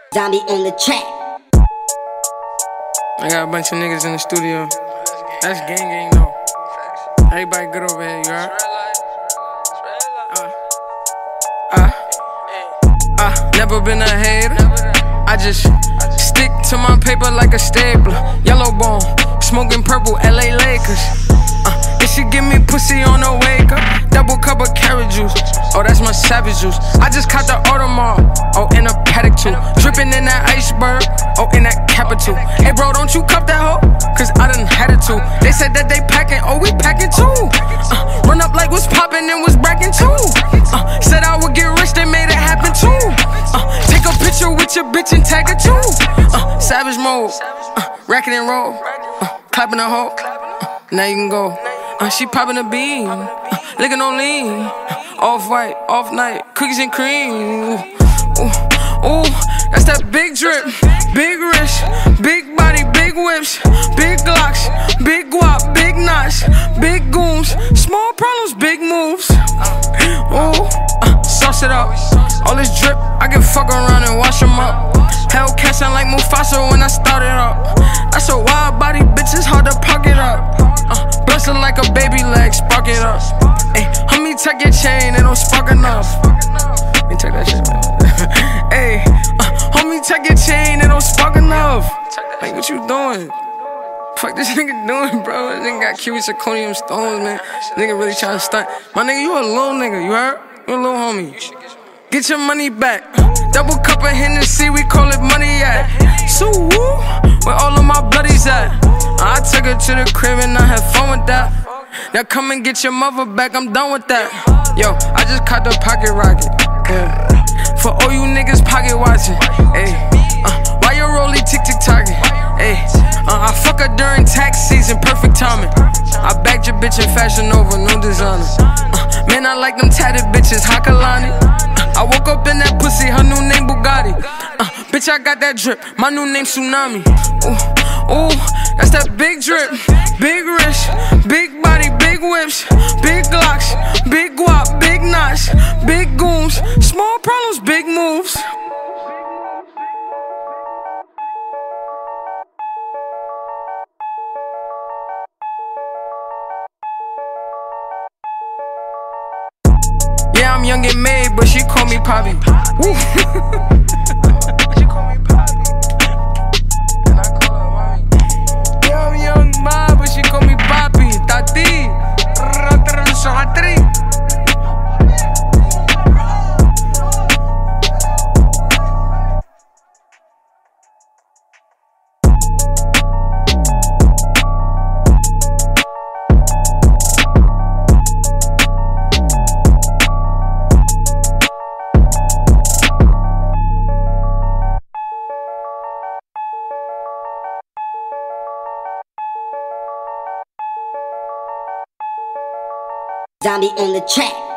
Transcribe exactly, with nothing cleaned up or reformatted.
Zombie on the track. I got a bunch of niggas in the studio. That's gang gang though. Everybody good over here, you heard? Uh, uh, uh, never been a hater. I just stick to my paper like a stapler. Yellow bone, smoking purple, L A Lakers. Uh, and she give me pussy on the wake up. Double cup of carrot juice. Oh, that's my savage juice. I just caught the Audemars. Oh, in a paddock too. Dripping in that iceberg. Oh, in that capital. Hey, bro, don't you cup that hoe? Cause I done had it too. They said that they packing. Oh, we packing too. Uh, run up like what's popping and was bracking too. Uh, said I would get rich, they made it happen too. Uh, take a picture with your bitch and tag it too. Uh, savage mode. Uh, racket and roll. Uh, clapping a hoe. Uh, now you can go. Uh, she popping a bean. Uh, licking on lean. Uh, off white, off night, cookies and cream. Ooh, ooh, ooh, that's that big drip, big wrist, big body, big whips, big glocks, big guap, big knots, big goons, small problems, big moves. Ooh, uh, sauce it up. All this drip, I can fuck around and wash them up. Hellcat sound like Mufasa when I started up. That's a wild body, bitch, it's hard to pocket up. Uh, Bless it like a baby leg, spark it up. Ay, homie, take your chain, it don't spark enough. Let me take that shit, man. Ay, uh, homie, take your chain, it don't spark enough. Like, what you doing? Fuck this nigga doing, bro? This nigga got cubic zirconium stones, man. This nigga really trying to stunt. My nigga, you a little nigga, you heard? You a little homie. Get your money back. Double cup of Hennessy, we call it money at. So woo, where all of my bloodies at? I took her to the crib and I had fun with that. Now come and get your mother back, I'm done with that. Yo, I just caught the pocket rocket. Yeah. For all you niggas pocket watching. Ayy, uh, why your rollie tick tick tocking? Ayy, uh, I fuck her during tax season, perfect timing. I bagged your bitch in Fashion Nova, no designer. Uh, man, I like them tatted bitches, Hakalani. I woke up in that pussy, her new name Bugatti. Uh, bitch, I got that drip, my new name Tsunami. Ooh, ooh, that's that big drip, big wrist, big body, big whips, big glocks, big guap, big knots, big goons, small problems, big moves. Yeah, I'm young and made, but she call me Poppy. Woo. She call me Poppy, and I call her mommy. Yeah, I'm young ma, but she call me Poppy. Tati, Zombie on the track.